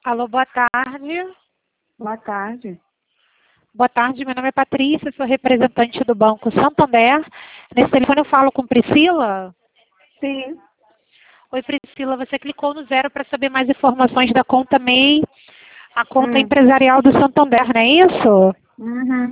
Alô, boa tarde. Boa tarde. Boa tarde, meu nome é Patrícia, sou representante do Banco Santander. Nesse telefone eu falo com Priscila. Sim. Oi, Priscila, você clicou no 0 para saber mais informações da conta MEI, a conta empresarial do Santander, não é isso? Uhum.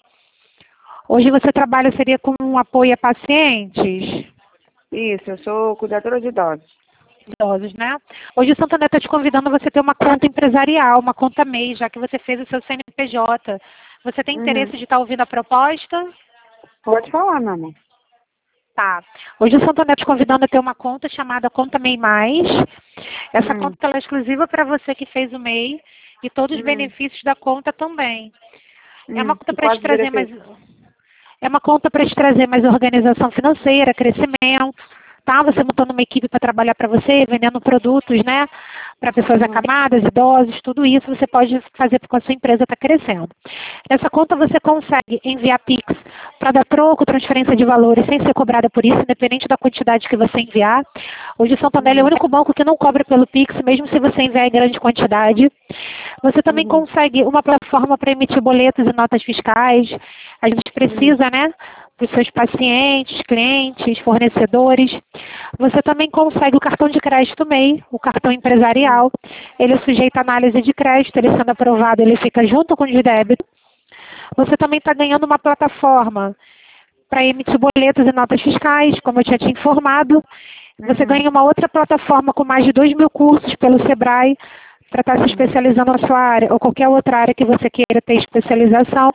Hoje você trabalha, seria com um apoio a pacientes? Isso, eu sou cuidadora de idosos. Idosos, né? Hoje o Santander está te convidando a você ter uma conta empresarial, uma conta MEI, já que você fez o seu CNPJ. Você tem interesse de estar ouvindo a proposta? Pode falar, meu amor. Tá. Hoje o Santander está te convidando a ter uma conta chamada Conta MEI Mais. Essa conta ela é exclusiva para você que fez o MEI e todos os benefícios da conta também. É uma conta E para te quais trazer mais... benefícios? É uma conta para te trazer mais organização financeira, crescimento, tá? Você montando uma equipe para trabalhar para você, vendendo produtos, né? Para pessoas acamadas, idosos, tudo isso você pode fazer porque a sua empresa está crescendo. Nessa conta você consegue enviar Pix para dar troco, transferência de valores sem ser cobrada por isso, independente da quantidade que você enviar. Hoje o Santander é o único banco que não cobra pelo Pix, mesmo se você enviar em grande quantidade. Você também consegue uma plataforma para emitir boletos e notas fiscais. A gente precisa, né? Para os seus pacientes, clientes, fornecedores. Você também consegue o cartão de crédito MEI, o cartão empresarial. Ele é sujeito à análise de crédito, ele sendo aprovado, ele fica junto com o de débito. Você também está ganhando uma plataforma para emitir boletos e notas fiscais, como eu tinha te informado. Você ganha uma outra plataforma com mais de 2.000 cursos pelo Sebrae para estar se especializando na sua área ou qualquer outra área que você queira ter especialização.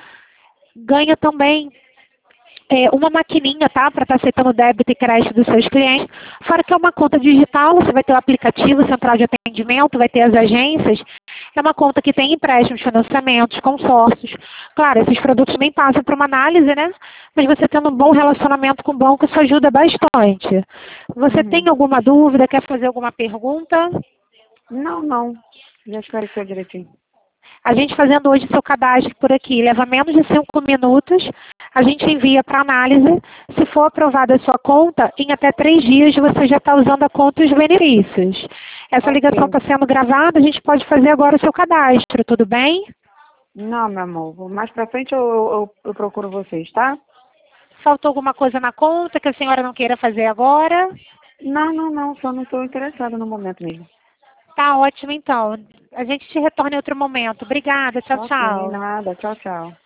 Ganha também uma maquininha, tá? Para estar aceitando débito e crédito dos seus clientes. Fora que é uma conta digital, você vai ter o aplicativo central de atendimento, vai ter as agências. É uma conta que tem empréstimos, financiamentos, consórcios. Claro, esses produtos nem passam por uma análise, né? Mas você tendo um bom relacionamento com o banco, isso ajuda bastante. Você tem alguma dúvida? Quer fazer alguma pergunta? Não. Já esclareceu direitinho. A gente fazendo hoje seu cadastro por aqui, leva menos de 5 minutos, a gente envia para análise. Se for aprovada a sua conta, em até 3 dias você já está usando a conta e os benefícios. Essa ligação está sendo gravada, a gente pode fazer agora o seu cadastro, tudo bem? Não, meu amor. Mais pra frente eu procuro vocês, tá? Faltou alguma coisa na conta que a senhora não queira fazer agora? Não. Só não estou interessada no momento mesmo. Tá ótimo, então. A gente te retorna em outro momento. Obrigada. Tchau, Ok, tchau. nada. Tchau.